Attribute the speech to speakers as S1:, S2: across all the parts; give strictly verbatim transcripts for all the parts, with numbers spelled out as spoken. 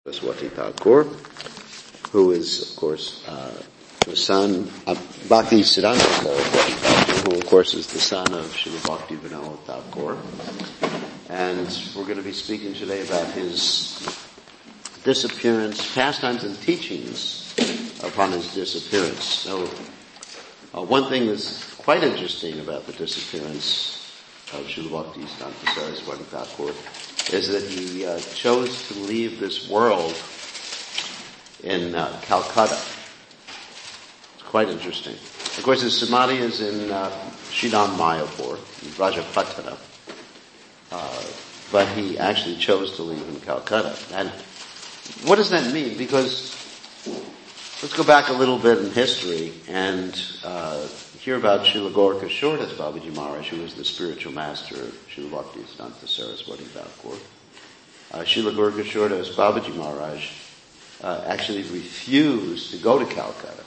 S1: Saraswati Thakur, who is, of course, uh, the son of Bhakti Siddhanta Saraswati Thakur, who, of course, is the son of Srila Bhakti Vinod Thakur. And we're going to be speaking today about his disappearance, pastimes and teachings upon his disappearance. So, uh, one thing that's quite interesting about the disappearance of Srila Bhakti Siddhanta Saraswati Thakur is that he uh, chose to leave this world in uh, Calcutta. It's quite interesting. Of course, his samadhi is in uh, Shridham Mayapur, in Rajapatana. Uh, but he actually chose to leave in Calcutta. And what does that mean? Because let's go back a little bit in history and uh, hear about Srila Gaurkishora Das Babaji Maharaj, who was the spiritual master of Srila Bhakti Siddhanta Saraswati Thakur. Uh, Srila Gaurkishora Das Babaji Maharaj uh, actually refused to go to Calcutta.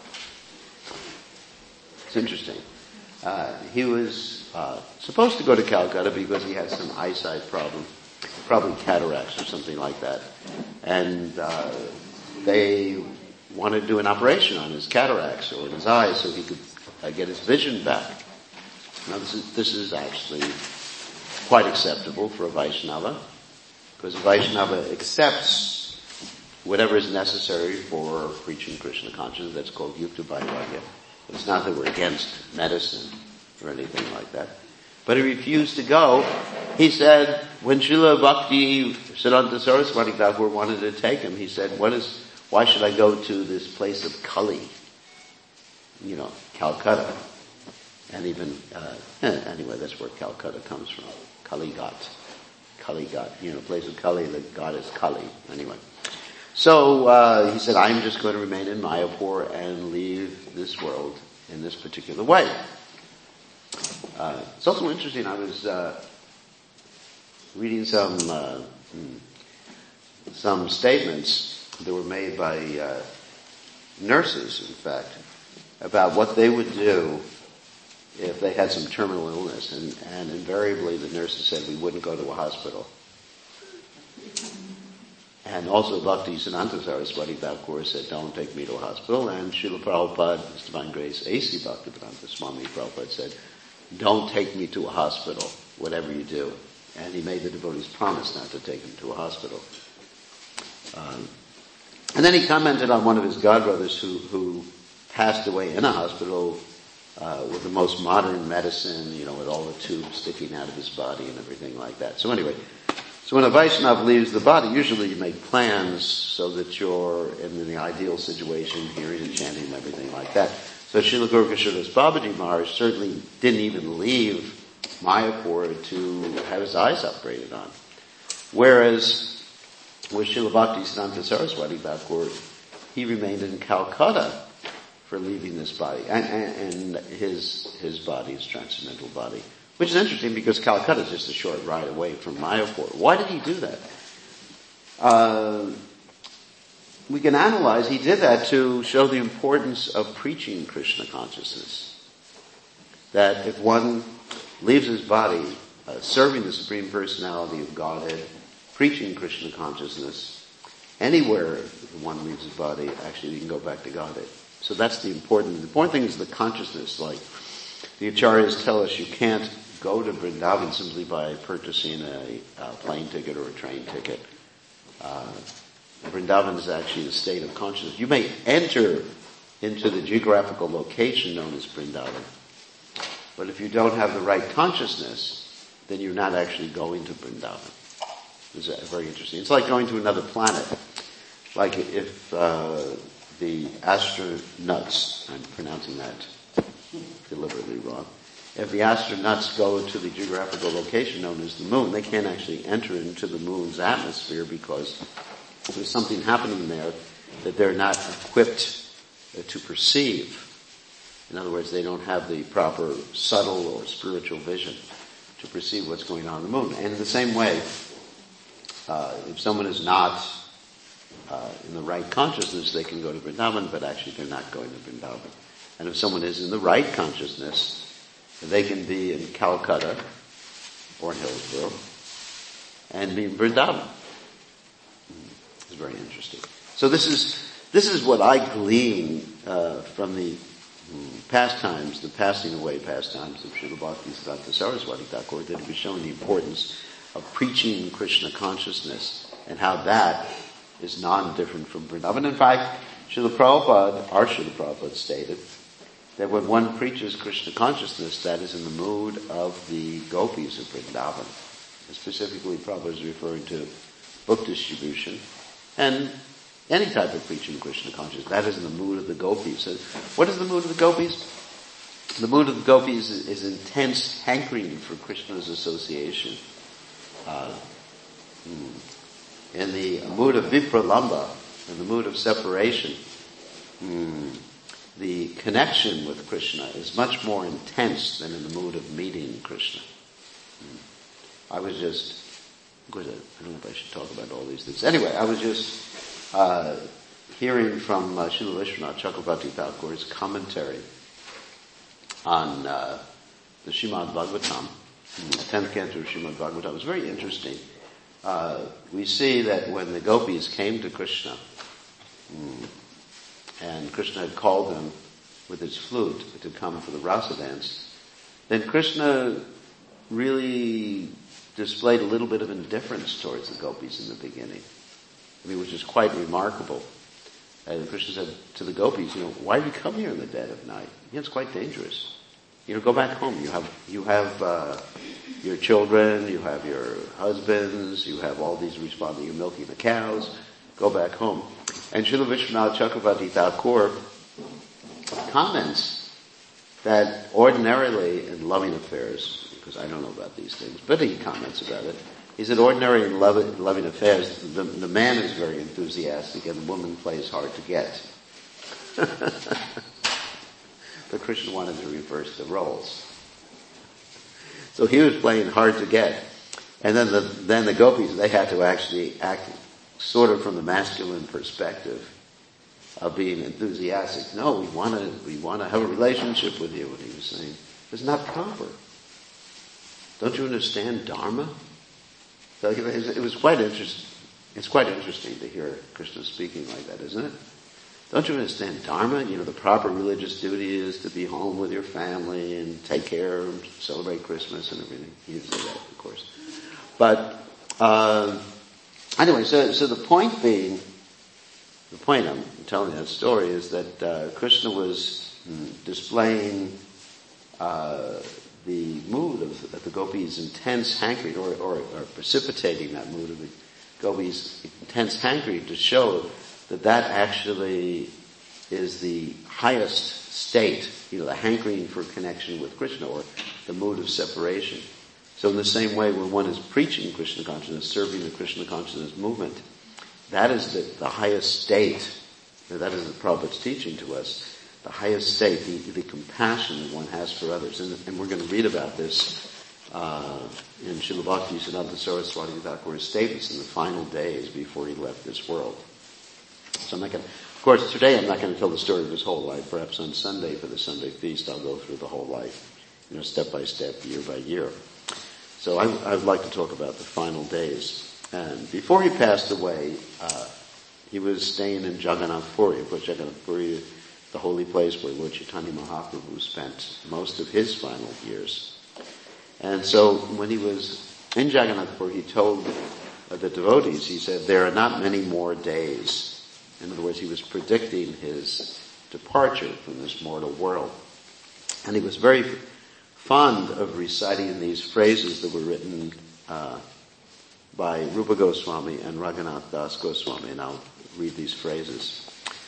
S1: It's interesting. Uh, he was uh, supposed to go to Calcutta because he had some eyesight problem, probably cataracts or something like that. And uh, they wanted to do an operation on his cataracts or his eyes so he could uh, get his vision back. Now this is, this is actually quite acceptable for a Vaishnava, because a Vaishnava accepts whatever is necessary for preaching Krishna consciousness. That's called Yukta Vairagya. It's not that we're against medicine or anything like that. But he refused to go. He said, when Srila Bhakti Siddhanta Saraswati Thakur wanted to take him, he said, what is, why should I go to this place of Kali? You know, Calcutta. And even, uh, anyway, that's where Calcutta comes from. Kaligat. Kaligat. You know, place of Kali, the goddess Kali. Anyway. So, uh, he said, I'm just going to remain in Mayapur and leave this world in this particular way. Uh, it's also interesting, I was, uh, reading some, uh, some statements that were made by, uh, nurses, in fact, about what they would do if they had some terminal illness, and, and invariably the nurses said we wouldn't go to a hospital. And also Bhakti Siddhanta Saraswati Thakur said, don't take me to a hospital. And Srila Prabhupada, His Divine Grace, A C Bhaktivedanta Swami Prabhupada said, don't take me to a hospital, whatever you do. And he made the devotees promise not to take him to a hospital. Um, and then he commented on one of his godbrothers who, who passed away in a hospital uh, with the most modern medicine, you know, with all the tubes sticking out of his body and everything like that. So anyway, so when a Vaishnava leaves the body, usually you make plans so that you're in the ideal situation, hearing and chanting and everything like that. So Srila Gaurkishora Das Babaji Maharaj certainly didn't even leave Mayapur to have his eyes upgraded on. Whereas with Srila Bhakti Siddhanta Saraswati Thakur, he remained in Calcutta for leaving this body, and, and, and his his body, his transcendental body. Which is interesting because Calcutta is just a short ride away from Mayapur. Why did he do that? Uh, we can analyze, he did that to show the importance of preaching Krishna consciousness. That if one leaves his body, uh, serving the Supreme Personality of Godhead, preaching Krishna consciousness, anywhere one leaves his body, actually you can go back to Godhead. So that's the important, the important thing is the consciousness. Like the Acharyas tell us, you can't go to Vrindavan simply by purchasing a, a plane ticket or a train ticket. Uh, Vrindavan is actually a state of consciousness. You may enter into the geographical location known as Vrindavan, but if you don't have the right consciousness, then you're not actually going to Vrindavan. It's very interesting. It's like going to another planet. Like if uh, the astronauts, I'm pronouncing that deliberately wrong. If the astronauts go to the geographical location known as the moon, they can't actually enter into the moon's atmosphere because there's something happening there that they're not equipped to perceive. In other words, they don't have the proper subtle or spiritual vision to perceive what's going on in the moon. And in the same way, uh, if someone is not uh, in the right consciousness, they can go to Vrindavan, but actually they're not going to Vrindavan. And if someone is in the right consciousness, they can be in Calcutta or in Hillsborough and be in Vrindavan. It's very interesting. So this is this is what I glean uh, from the mm, pastimes, the passing away pastimes of Srila Bhaktisiddhanta Saraswati Thakur, that he was showing the importance of preaching Krishna consciousness and how that is non-different from Vrindavan. In fact, Srila Prabhupada, our Srila Prabhupada stated that when one preaches Krishna consciousness, that is in the mood of the gopis of Vrindavan. And specifically, Prabhupada is referring to book distribution and any type of preaching Krishna consciousness. That is in the mood of the gopis. So what is the mood of the gopis? The mood of the gopis is, is intense hankering for Krishna's association. Uh, in the mood of vipralamba, in the mood of separation, hmm, the connection with Krishna is much more intense than in the mood of meeting Krishna. I was just, of course, I don't know if I should talk about all these things. Anyway, I was just uh, hearing from uh, Srila Vishwanath Chakravarti Thakur's commentary on uh, the Srimad Bhagavatam, the tenth canto of Srimad Bhagavatam. It was very interesting. Uh, we see that when the gopis came to Krishna, mm, and Krishna had called them with his flute to come for the rasa dance, then Krishna really displayed a little bit of indifference towards the gopis in the beginning. I mean, which is quite remarkable. And Krishna said to the gopis, you know, why do you come here in the dead of night? Yeah, it's quite dangerous. You know, go back home. You have, you have, uh, your children, you have your husbands, you have all these responding, you're milking the cows, go back home. And Srila Vishwanath Chakravarti Thakur comments that ordinarily in loving affairs, because I don't know about these things, but he comments about it, he said ordinarily in loving, loving affairs, the, the man is very enthusiastic and the woman plays hard to get. But Krishna wanted to reverse the roles. So he was playing hard to get. And then the, then the gopis, they had to actually act sort of from the masculine perspective of being enthusiastic. No, we want to, we want to have a relationship with you. And he was saying, it's not proper. Don't you understand Dharma? So it was quite interesting. It's quite interesting to hear Krishna speaking like that, isn't it? Don't you understand Dharma? You know, the proper religious duty is to be home with your family and take care and celebrate Christmas and everything. He didn't say that, of course. But, uh, anyway, so, so the point being, the point I'm telling that story is that, uh, Krishna was mm, displaying, uh, the mood of, of the gopis' intense hankering, or, or, or precipitating that mood of the gopis' intense hankering to show that that actually is the highest state, you know, the hankering for connection with Krishna, or the mood of separation. So in the same way, when one is preaching Krishna consciousness, serving the Krishna consciousness movement, that is the, the highest state. That is the Prabhupada's teaching to us. The highest state, the, the compassion that one has for others. And, and we're going to read about this uh, in Srila Bhaktisiddhanta Saraswati Thakur's statements in the final days before he left this world. So I'm not going to, of course, today I'm not going to tell the story of his whole life. Perhaps on Sunday for the Sunday feast I'll go through the whole life, you know, step by step, year by year. So I, I would like to talk about the final days. And before he passed away, uh, he was staying in Jagannath Puri. Of course, Jagannath Puri, the holy place where Lord Chaitanya Mahaprabhu spent most of his final years. And so when he was in Jagannath Puri, he told uh, the devotees, he said, there are not many more days. In other words, he was predicting his departure from this mortal world. And he was very fond of reciting these phrases that were written uh, by Rupa Goswami and Raghunath Das Goswami. And I'll read these phrases.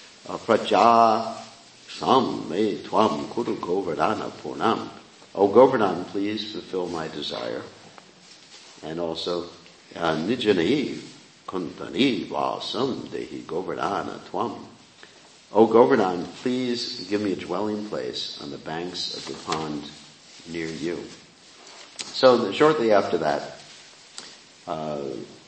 S1: Praja sam me tvam kuru govardhana purnam. O Govardhan, please fulfill my desire. And also, nijani kuntani vasam dehi govardhana tvam. O Govardhan, please give me a dwelling place on the banks of the pond near you. So shortly after that, uh,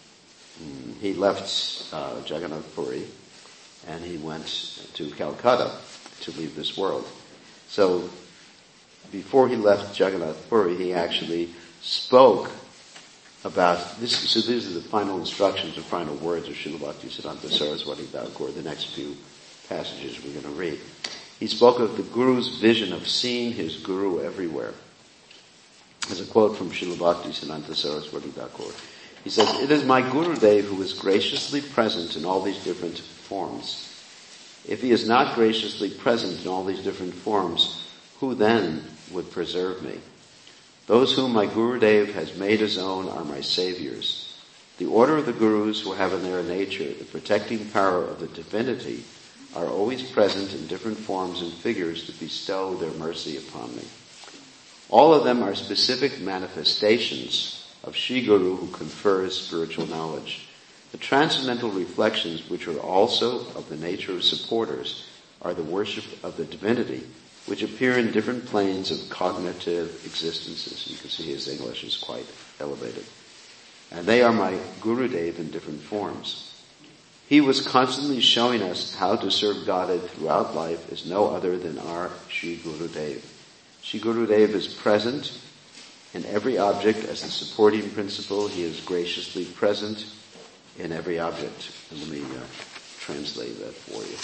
S1: he left uh, Jagannath Puri and he went to Calcutta to leave this world. So before he left Jagannath Puri, he actually spoke about this. So these are the final instructions or final words of Srila Bhaktisiddhanta Saraswati Thakur, the next few passages we're going to read. He spoke of the Guru's vision of seeing his Guru everywhere. There's a quote from Srila Bhaktisiddhanta Saraswati Thakur. He says, "It is my Gurudev who is graciously present in all these different forms. If he is not graciously present in all these different forms, who then would preserve me? Those whom my Gurudev has made his own are my saviors. The order of the Gurus who have in their nature the protecting power of the divinity are always present in different forms and figures to bestow their mercy upon me. All of them are specific manifestations of Shri Guru who confers spiritual knowledge. The transcendental reflections, which are also of the nature of supporters, are the worship of the divinity, which appear in different planes of cognitive existences." You can see his English is quite elevated. "And they are my Gurudev in different forms. He was constantly showing us how to serve Godhead throughout life as no other than our Shri Gurudev. Shri Gurudev is present in every object as the supporting principle. He is graciously present in every object." And let me uh, translate that for you.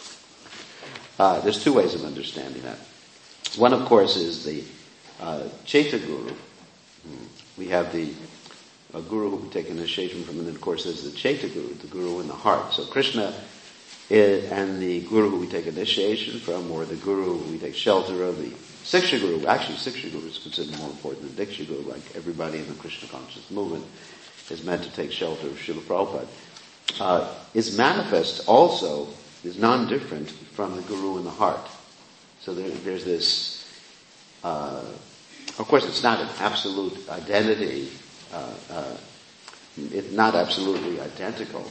S1: Uh, there's two ways of understanding that. One, of course, is the uh, Chaita Guru. We have the a Guru who we take initiation from, and then, of course, there's the Chaita Guru, the Guru in the heart. So Krishna is, and the Guru who we take initiation from, or the Guru who we take shelter of, the Siksha Guru, actually Siksha Guru is considered more important than Diksha Guru, like everybody in the Krishna conscious movement is meant to take shelter of Srila Prabhupada, uh, is manifest also, is non-different from the Guru in the heart. So there, there's this, uh, of course it's not an absolute identity, uh, uh, it's not absolutely identical.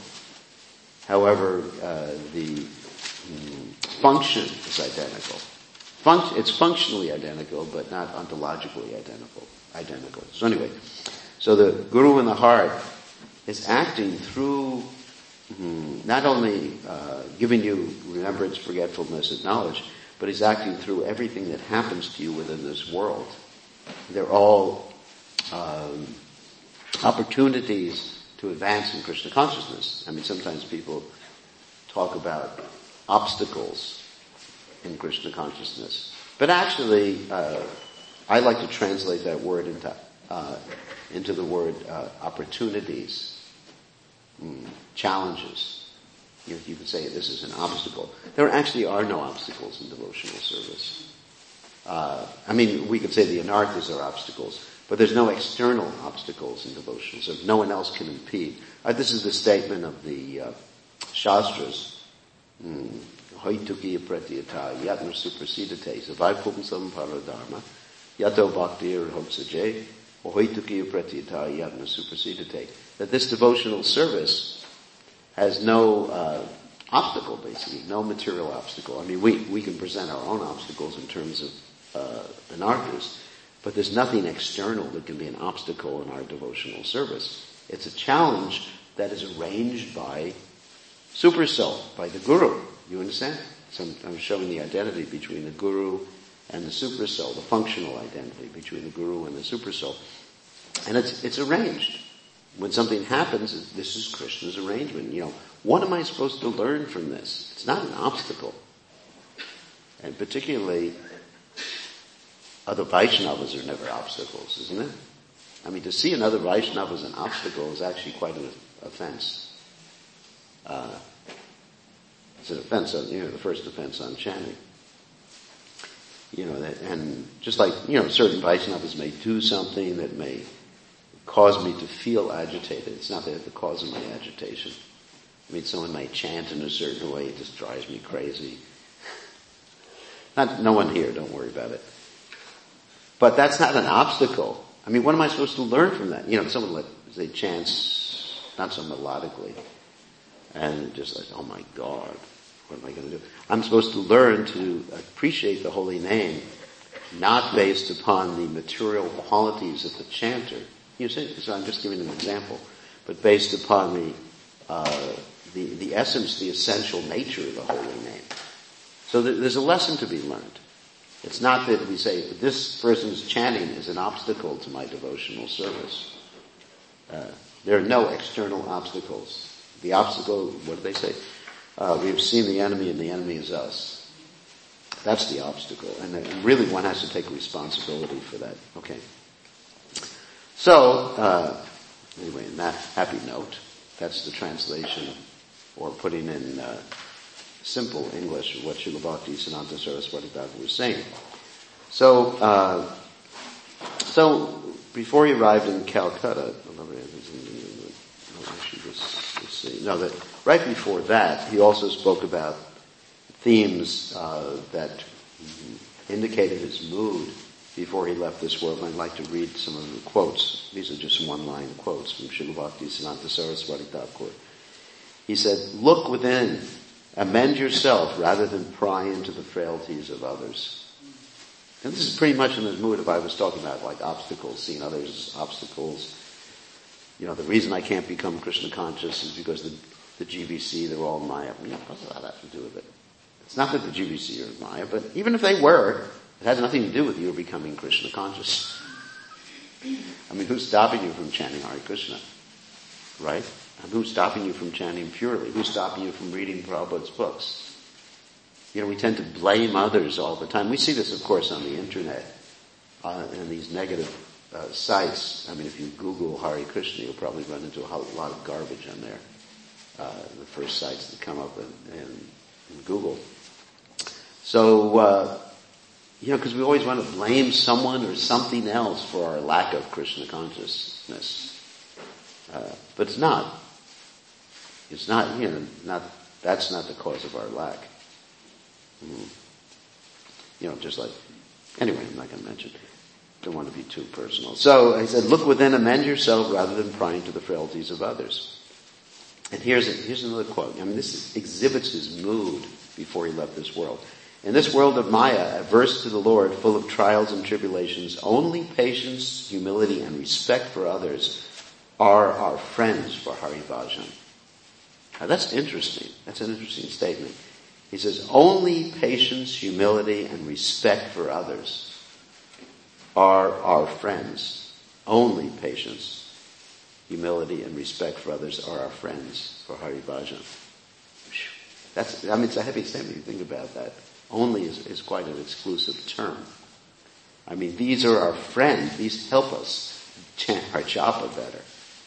S1: However, uh, the mm, function is identical. Func- it's functionally identical, but not ontologically identical. Identical. So anyway, so the Guru in the heart is acting through mm, not only uh, giving you remembrance, forgetfulness, and knowledge, but he's acting through everything that happens to you within this world. They're all um, opportunities to advance in Krishna consciousness. I mean, sometimes people talk about obstacles in Krishna consciousness. But actually, uh, I like to translate that word into uh, into the word uh, opportunities, mm, challenges. You know, you could say this is an obstacle. There actually are no obstacles in devotional service. Uh, I mean, we could say the anarthas are obstacles, but there's no external obstacles in devotional service. No one else can impede. Uh, this is the statement of the uh, Shastras. Hoitukiya pratyata yatna suprasidate savai pumsam paradharma yato bhaktir hoksaje hoitukiya pratyata yatna suprasidate. That this devotional service has no uh, obstacle, basically, no material obstacle. I mean, we, we can present our own obstacles in terms of uh, anarthas, but there's nothing external that can be an obstacle in our devotional service. It's a challenge that is arranged by Super Soul, by the Guru. You understand? So I'm, I'm showing the identity between the Guru and the Super Soul, the functional identity between the Guru and the Super Soul. And it's it's arranged. When something happens, this is Krishna's arrangement. You know, what am I supposed to learn from this? It's not an obstacle. And particularly, other Vaishnavas are never obstacles, isn't it? I mean, to see another Vaishnava as an obstacle is actually quite an offense. Uh, it's an offense on, you know, the first offense on chanting. You know, that, and just like, you know, certain Vaishnavas may do something that may cause me to feel agitated. It's not that the cause of my agitation. I mean, someone may chant in a certain way, it just drives me crazy. Not, no one here, don't worry about it. But that's not an obstacle. I mean, what am I supposed to learn from that? You know, someone let, they chants not so melodically, and just like, oh my God, what am I going to do? I'm supposed to learn to appreciate the holy name, not based upon the material qualities of the chanter. You see, so I'm just giving an example, but based upon the uh, the the essence, the essential nature of the holy name. So th- there's a lesson to be learned. It's not that we say this person's chanting is an obstacle to my devotional service. Uh, there are no external obstacles. The obstacle, what do they say? Uh, we've seen the enemy and the enemy is us. That's the obstacle. And, and really one has to take responsibility for that. Okay. So, uh, anyway, in that happy note, that's the translation, or putting in uh, simple English of what Srila Bhaktisiddhanta Saraswati Thakur was saying. So, uh, so before he arrived in Calcutta, I should just, just see. No, that right before that, he also spoke about themes uh, that indicated his mood before he left this world. And I'd like to read some of the quotes. These are just one-line quotes from Srila Bhaktisiddhanta Saraswati Thakur. He said, "Look within, amend yourself rather than pry into the frailties of others." And this is pretty much in the mood of I was talking about, like obstacles, seeing others as obstacles. You know, the reason I can't become Krishna conscious is because the, the G B C, they're all Maya. You know, what's that have to do with it? It's not that the G B C are Maya, but even if they were, it had nothing to do with you becoming Krishna conscious. I mean, who's stopping you from chanting Hare Krishna? Right? And who's stopping you from chanting purely? Who's stopping you from reading Prabhupada's books? You know, we tend to blame others all the time. We see this, of course, on the internet, uh, and these negative uh, sites. I mean, if you Google Hare Krishna, you'll probably run into a lot of garbage on there. Uh, the first sites that come up in, in, in Google. So, uh, you know, because we always want to blame someone or something else for our lack of Krishna consciousness. Uh, but it's not. It's not, you know, not, that's not the cause of our lack. Mm. You know, just like, anyway, I'm not going to mention. Don't want to be too personal. So he said, look within, amend yourself rather than prying to the frailties of others. And here's a, here's another quote. I mean, this exhibits his mood before he left this world. In this world of Maya, averse to the Lord, full of trials and tribulations, only patience, humility, and respect for others are our friends for Hari Bhajan. Now that's interesting. That's an interesting statement. He says, only patience, humility, and respect for others are our friends. Only patience, humility, and respect for others are our friends for Hari Bhajan. That's, I mean, it's a heavy statement. You think about that. Only is, is quite an exclusive term. I mean, these are our friends. These help us chant our japa better.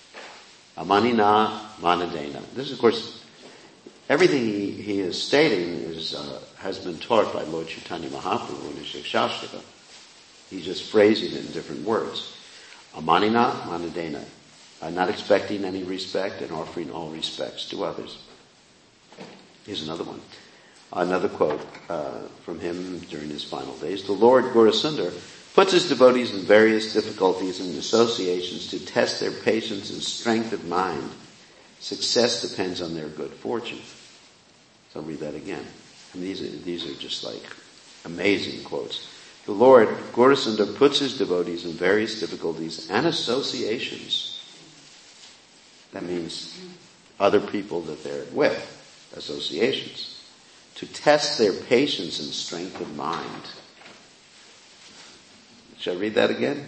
S1: Amanina, manadena. This is, of course, everything he, he is stating is uh, has been taught by Lord Chaitanya Mahaprabhu in his Shikshashtaka. He's just phrasing it in different words. Amanina, manadena. Uh, not expecting any respect and offering all respects to others. Here's another one. Another quote uh, from him during his final days. The Lord Gaurasundar puts his devotees in various difficulties and associations to test their patience and strength of mind. Success depends on their good fortune. So I'll read that again. And these are, these are just like amazing quotes. The Lord Gaurasundar puts his devotees in various difficulties and associations. That means other people that they're with. Associations. To test their patience and strength of mind. Shall I read that again?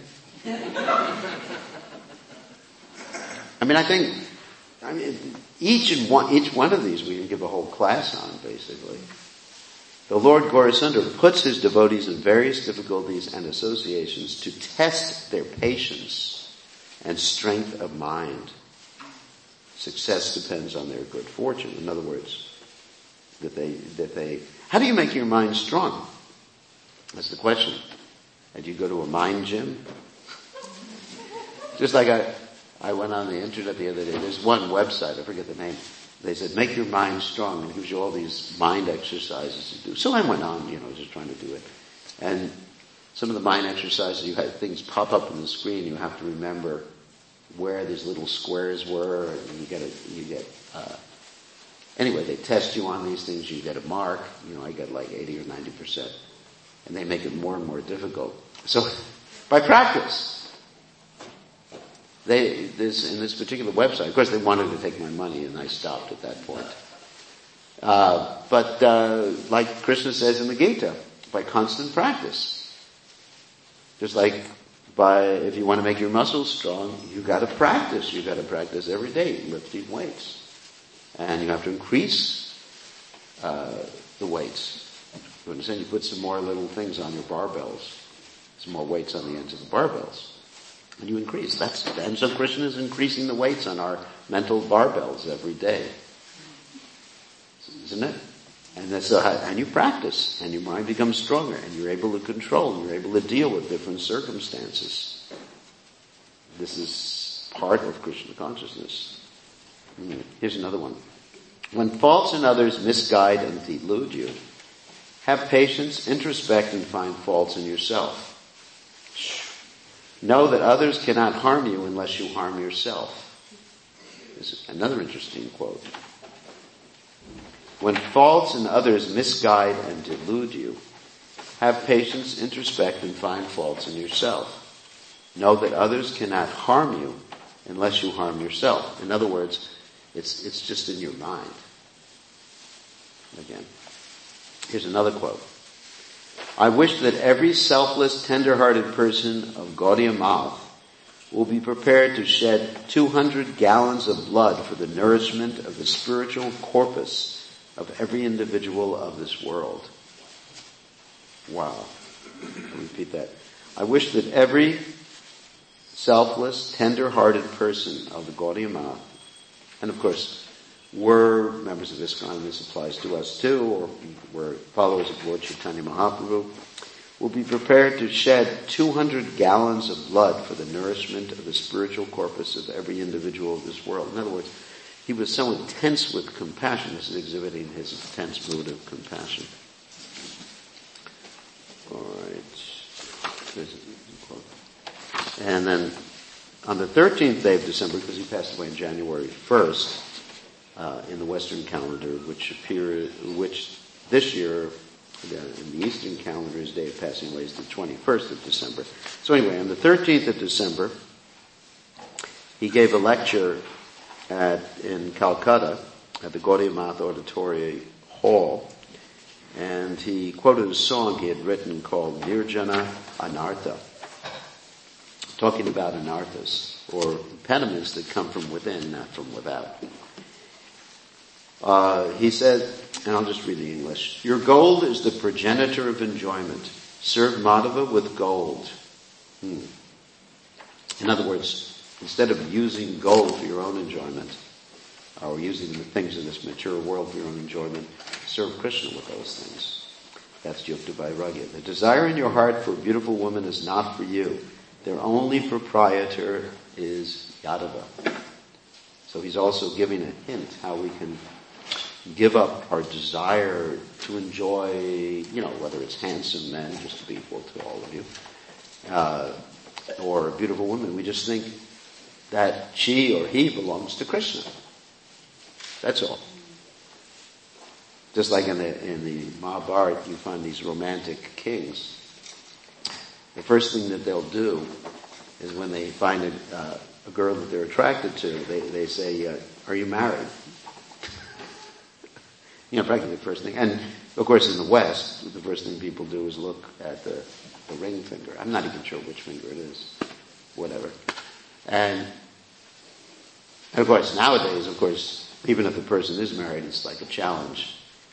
S1: I mean, I think, I mean, each and one, each one of these we can give a whole class on, basically. The Lord Gaurasundar puts his devotees in various difficulties and associations to test their patience and strength of mind. Success depends on their good fortune. In other words, that they, that they, how do you make your mind strong? That's the question. And do you go to a mind gym? Just like I, I went on the internet the other day. There's one website, I forget the name. They said, make your mind strong, and it gives you all these mind exercises to do. So I went on, you know, just trying to do it. And some of the mind exercises, you had things pop up on the screen. You have to remember where these little squares were, and you get a, you get, uh, anyway, they test you on these things, you get a mark. You know, I got like eighty or ninety percent. And they make it more and more difficult. So, by practice. They, this, in this particular website, of course they wanted to take my money and I stopped at that point. Uh, but, uh, like Krishna says in the Gita, by constant practice. Just like by, if you want to make your muscles strong, you got to practice. You got to practice every day, lifting weights. And you have to increase uh, the weights. You understand? You put some more little things on your barbells, some more weights on the ends of the barbells, and you increase. That's and so Krishna is increasing the weights on our mental barbells every day, isn't it? And that's a, and you practice, and your mind becomes stronger, and you're able to control, and you're able to deal with different circumstances. This is part of Krishna consciousness. Here's another one. When faults in others misguide and delude you, have patience, introspect, and find faults in yourself. Know that others cannot harm you unless you harm yourself. This is another interesting quote. When faults in others misguide and delude you, have patience, introspect, and find faults in yourself. Know that others cannot harm you unless you harm yourself. In other words, It's, it's just in your mind. Again. Here's another quote. I wish that every selfless, tender-hearted person of Gaudiya Math will be prepared to shed two hundred gallons of blood for the nourishment of the spiritual corpus of every individual of this world. Wow. I'll repeat that. I wish that every selfless, tender-hearted person of the Gaudiya Math, and of course, we're members of ISKCON, this applies to us too, or we're followers of Lord Chaitanya Mahaprabhu, will be prepared to shed two hundred gallons of blood for the nourishment of the spiritual corpus of every individual of this world. In other words, he was so intense with compassion. This is exhibiting his intense mood of compassion. All right. And then on the thirteenth day of December, because he passed away on January first, uh, in the Western calendar, which appear, which this year, in the Eastern calendar, his day of passing away is the twenty-first of December. So anyway, on the thirteenth of December, he gave a lecture at, in Calcutta, at the Gaudiya Math Auditorium Hall, and he quoted a song he had written called Nirjana Anartha, talking about anarthas, or impediments that come from within, not from without. Uh, he said, and I'll just read the English, your gold is the progenitor of enjoyment. Serve Madhava with gold. Hmm. In other words, instead of using gold for your own enjoyment, or using the things of this mature world for your own enjoyment, serve Krishna with those things. That's Yukta Vairagya. The desire in your heart for a beautiful woman is not for you. Their only proprietor is Yadava. So he's also giving a hint how we can give up our desire to enjoy, you know, whether it's handsome men, just to be equal to all of you, uh, or a beautiful woman. We just think that she or he belongs to Krishna. That's all. Just like in the, in the Mahabharata, you find these romantic kings. The first thing that they'll do is when they find a, uh, a girl that they're attracted to, they, they say, uh, are you married? You know, practically the first thing. And, of course, in the West, the first thing people do is look at the, the ring finger. I'm not even sure which finger it is. Whatever. And, and, of course, nowadays, of course, even if the person is married, it's like a challenge.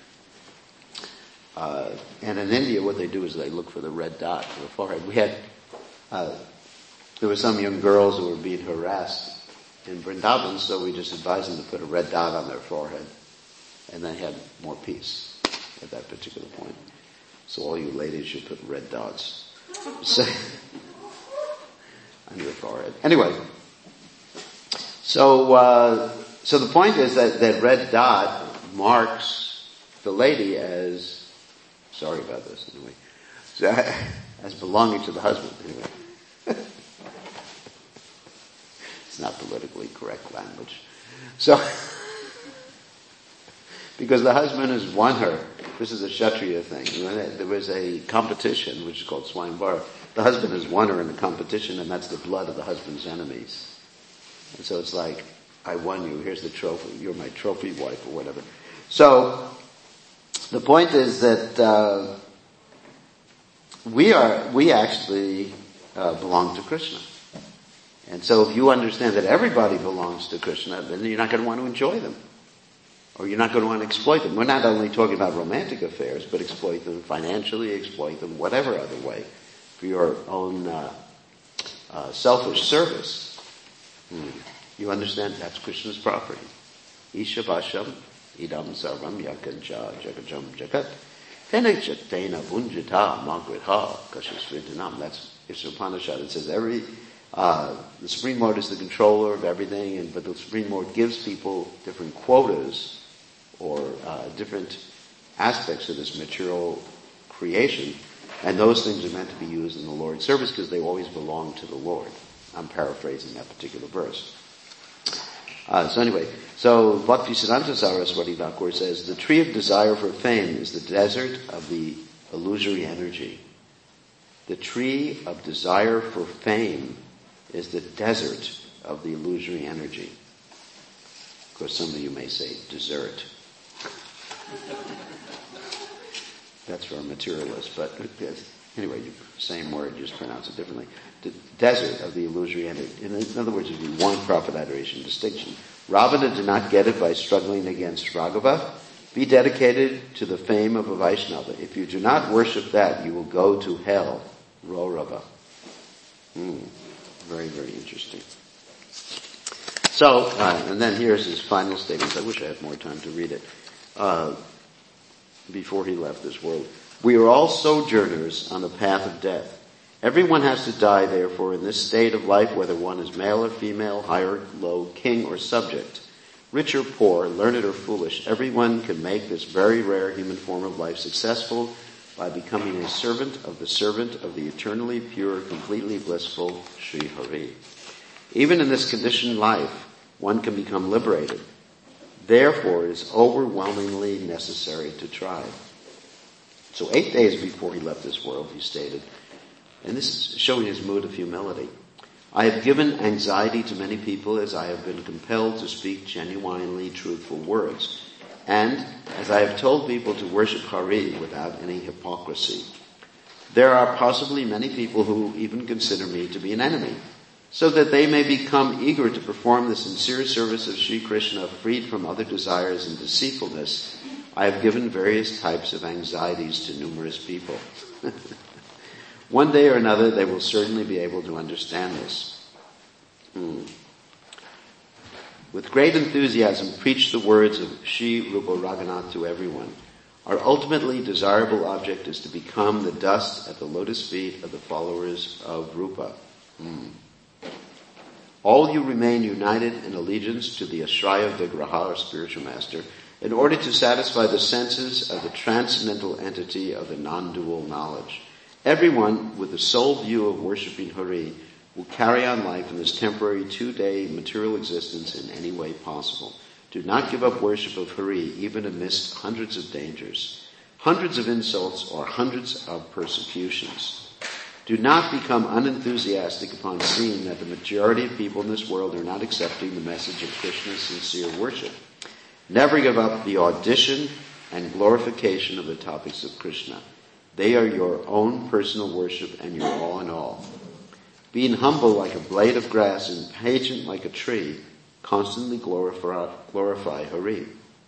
S1: Uh, and in India, what they do is they look for the red dot on the forehead. We had, uh, there were some young girls who were being harassed in Vrindavan, so we just advised them to put a red dot on their forehead. And they had more peace at that particular point. So all you ladies should put red dots so, on your forehead. Anyway, so uh, so the point is that that red dot marks the lady as, sorry about this anyway, so, as belonging to the husband anyway. It's not politically correct language. So. Because the husband has won her. This is a Kshatriya thing. There was a competition, which is called Swayamvara. The husband has won her in the competition, and that's the blood of the husband's enemies. And so it's like, I won you, here's the trophy, you're my trophy wife, or whatever. So, the point is that uh, we are, we actually uh, belong to Krishna. And so if you understand that everybody belongs to Krishna, then you're not going to want to enjoy them. Or you're not going to want to exploit them. We're not only talking about romantic affairs, but exploit them financially, exploit them whatever other way for your own uh, uh, selfish service. Hmm. You understand that's Krishna's property. Isha Vasham idam sarvam yakancha jagajam jagat tena chaktena bunjita magritha kashasvitanam. That's it's Upanishad. It says every uh, the Supreme Lord is the controller of everything, and but the Supreme Lord gives people different quotas or uh, different aspects of this material creation, and those things are meant to be used in the Lord's service because they always belong to the Lord. I'm paraphrasing that particular verse. Uh, so anyway, so Bhaktisiddhanta Saraswati Thakur says, the tree of desire for fame is the desert of the illusory energy. The tree of desire for fame is the desert of the illusory energy. Of course, some of you may say desert. That's for a materialist, but anyway, same word, just pronounce it differently. The desert of the illusory energy. In other words, it would be one prophet adoration distinction. Ravana did not get it by struggling against Raghava. Be dedicated to the fame of a Vaishnava. If you do not worship that, you will go to hell. Raurava. Hmm. Very, very interesting. So, uh, and then here's his final statements. I wish I had more time to read it. Uh, before he left this world. We are all sojourners on the path of death. Everyone has to die, therefore, in this state of life, whether one is male or female, high or low, king or subject, rich or poor, learned or foolish. Everyone can make this very rare human form of life successful by becoming a servant of the servant of the eternally pure, completely blissful Sri Hari. Even in this conditioned life, one can become liberated. Therefore, it is overwhelmingly necessary to try. So eight days before he left this world, he stated, and this is showing his mood of humility, I have given anxiety to many people as I have been compelled to speak genuinely truthful words, and as I have told people to worship Hari without any hypocrisy. There are possibly many people who even consider me to be an enemy, so that they may become eager to perform the sincere service of Sri Krishna, freed from other desires and deceitfulness. I have given various types of anxieties to numerous people. One day or another, they will certainly be able to understand this. Hmm. With great enthusiasm, preach the words of Sri Rupa Raghunath to everyone. Our ultimately desirable object is to become the dust at the lotus feet of the followers of Rupa. Hmm. All you remain united in allegiance to the Ashraya Vigraha, or spiritual master, in order to satisfy the senses of the transcendental entity of the non-dual knowledge. Everyone with the sole view of worshipping Hari will carry on life in this temporary two-day material existence in any way possible. Do not give up worship of Hari even amidst hundreds of dangers, hundreds of insults, or hundreds of persecutions. Do not become unenthusiastic upon seeing that the majority of people in this world are not accepting the message of Krishna's sincere worship. Never give up the audition and glorification of the topics of Krishna. They are your own personal worship and your all in all. Being humble like a blade of grass and patient like a tree, constantly glorify, glorify Hari.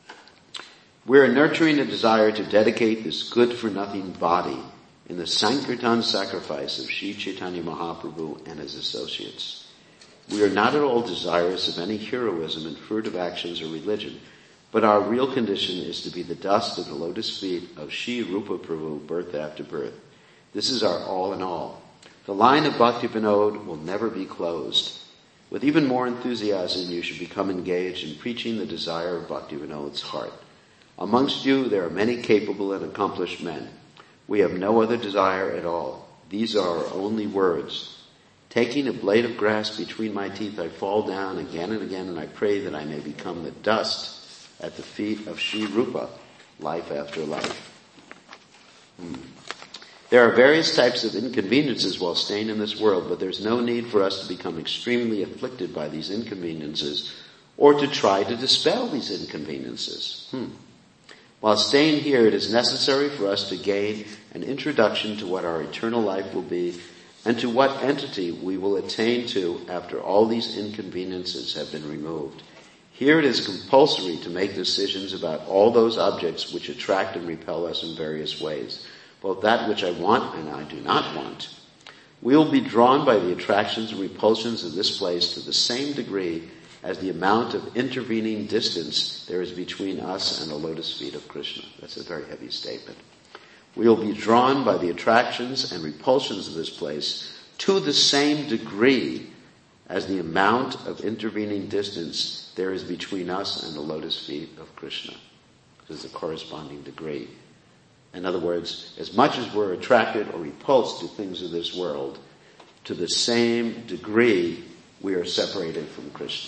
S1: We are nurturing a desire to dedicate this good-for-nothing body in the Sankirtan sacrifice of Sri Chaitanya Mahaprabhu and his associates. We are not at all desirous of any heroism in fruitive actions or religion, but our real condition is to be the dust at the lotus feet of Sri Rupa Prabhu birth after birth. This is our all in all. The line of Bhakti Vinod will never be closed. With even more enthusiasm, you should become engaged in preaching the desire of Bhakti Vinod's heart. Amongst you, there are many capable and accomplished men. We have no other desire at all. These are our only words. Taking a blade of grass between my teeth, I fall down again and again, and I pray that I may become the dust at the feet of Sri Rupa, life after life. Hmm. There are various types of inconveniences while staying in this world, but there's no need for us to become extremely afflicted by these inconveniences or to try to dispel these inconveniences. Hmm. While staying here, it is necessary for us to gain an introduction to what our eternal life will be and to what entity we will attain to after all these inconveniences have been removed. Here it is compulsory to make decisions about all those objects which attract and repel us in various ways, both that which I want and I do not want. We will be drawn by the attractions and repulsions of this place to the same degree as the amount of intervening distance there is between us and the lotus feet of Krishna. That's a very heavy statement. We will be drawn by the attractions and repulsions of this place to the same degree as the amount of intervening distance there is between us and the lotus feet of Krishna. This is a corresponding degree. In other words, as much as we're attracted or repulsed to things of this world, to the same degree we are separated from Krishna.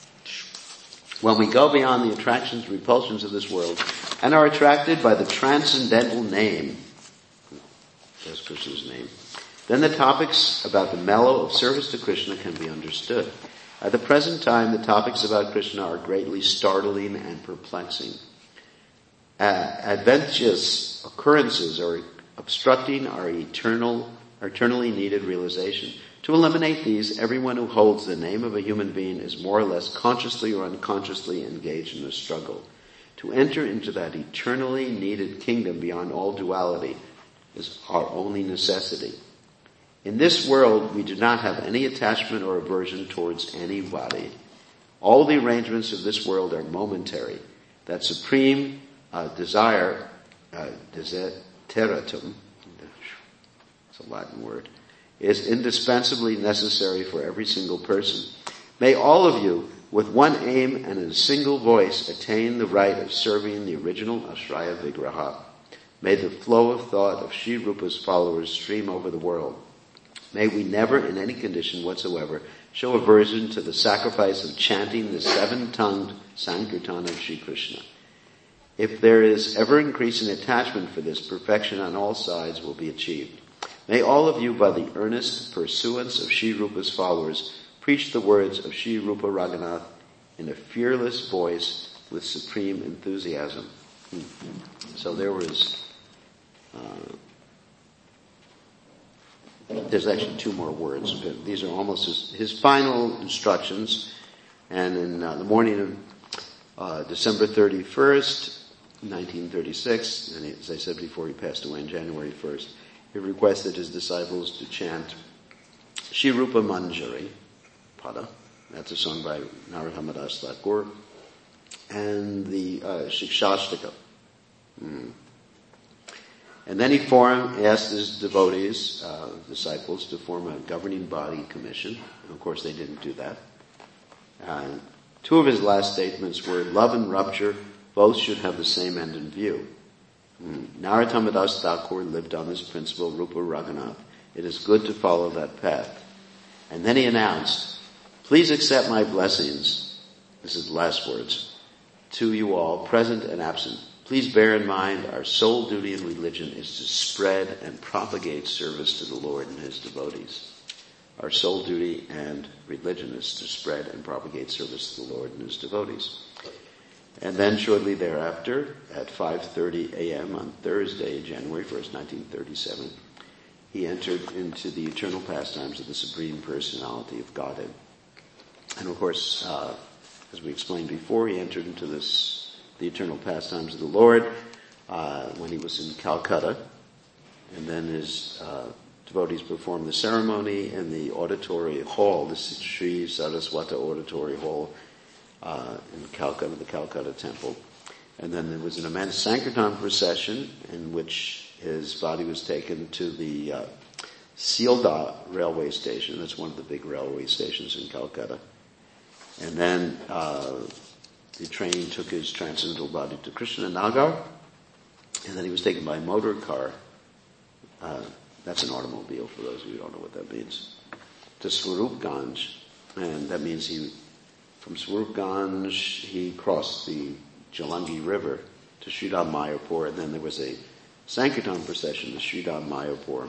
S1: When we go beyond the attractions and repulsions of this world and are attracted by the transcendental name, that's Krishna's name, then the topics about the mellow of service to Krishna can be understood. At the present time, the topics about Krishna are greatly startling and perplexing. Uh, adventitious occurrences are obstructing our eternal, our eternally needed realization. To eliminate these, everyone who holds the name of a human being is more or less consciously or unconsciously engaged in a struggle. To enter into that eternally needed kingdom beyond all duality is our only necessity. In this world, we do not have any attachment or aversion towards anybody. All the arrangements of this world are momentary. That supreme uh, desire, uh, desideratum, it's a Latin word, is indispensably necessary for every single person. May all of you, with one aim and in a single voice, attain the right of serving the original Ashraya Vigraha. May the flow of thought of Sri Rupa's followers stream over the world. May we never, in any condition whatsoever, show aversion to the sacrifice of chanting the seven-tongued Sankirtan of Sri Krishna. If there is ever increasing attachment for this, perfection on all sides will be achieved. May all of you, by the earnest pursuance of Sri Rupa's followers, preach the words of Sri Rupa Raghunath in a fearless voice with supreme enthusiasm. So there was, uh, there's actually two more words, but these are almost his, his final instructions. And in uh, the morning of uh, December thirty-first, nineteen thirty-six, and as I said before, he passed away on January first, he requested his disciples to chant Shri Rupa Manjari Pada. That's a song by Narottam Das Thakur. And the uh, Shikshashtaka. Mm. And then he formed, asked his devotees, uh, disciples, to form a governing body commission. And of course, they didn't do that. Uh, two of his last statements were, love and rupture, both should have the same end in view. Mm. Narottam Das Thakur lived on this principle, Rupa Raghunath. It is good to follow that path. And then he announced, please accept my blessings. This is the last words. To you all, present and absent. Please bear in mind our sole duty in religion is to spread and propagate service to the Lord and His devotees. Our sole duty and religion is to spread and propagate service to the Lord and His devotees. And then shortly thereafter, at five thirty a.m. on Thursday, January first, nineteen thirty-seven, he entered into the eternal pastimes of the Supreme Personality of Godhead. And of course, uh, as we explained before, he entered into this the eternal pastimes of the Lord uh, when he was in Calcutta. And then his uh, devotees performed the ceremony in the auditory hall, the Sri Saraswata Auditory Hall uh, in Calcutta, the Calcutta Temple. And then there was an immense Sankirtan procession in which his body was taken to the uh, Sealdah railway station. That's one of the big railway stations in Calcutta. And then uh, the train took his transcendental body to Krishna Nagar, and then he was taken by motor car. Uh, that's an automobile for those of you who don't know what that means. To Swarupganj, and that means he, from Swarupganj, he crossed the Jalangi River to Sridham Mayapur, and then there was a Sankirtan procession to Sridham Mayapur.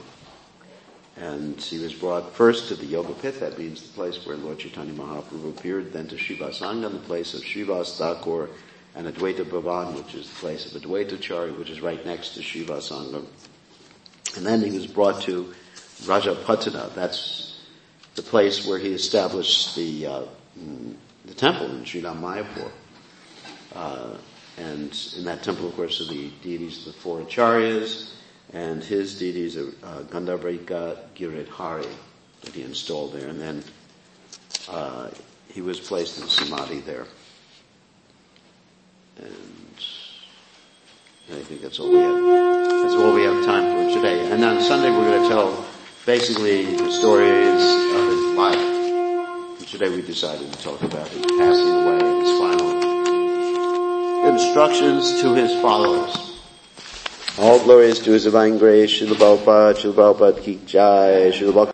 S1: And he was brought first to the Yoga Pit, that means the place where Lord Chaitanya Mahaprabhu appeared, then to Srivasangam, the place of Srivas Thakur, and Advaita Bhavan, which is the place of Advaita Chari, which is right next to Srivasangam. And then he was brought to Rajaputana. That's the place where he established the uh, the temple in Sriram Mayapur. Uh, and in that temple, of course, are the deities of the four acharyas, and his deities are uh, Gandharvika Giridhari that he installed there. And then uh, he was placed in samadhi there. And I think that's all we have. That's all we have time for today. And on Sunday we're going to tell basically the stories of his life. And today we decided to talk about his passing away and his final instructions to his followers. All glories to his divine grace, Srila Prabhupada, Srila Prabhupada ki jai, Srila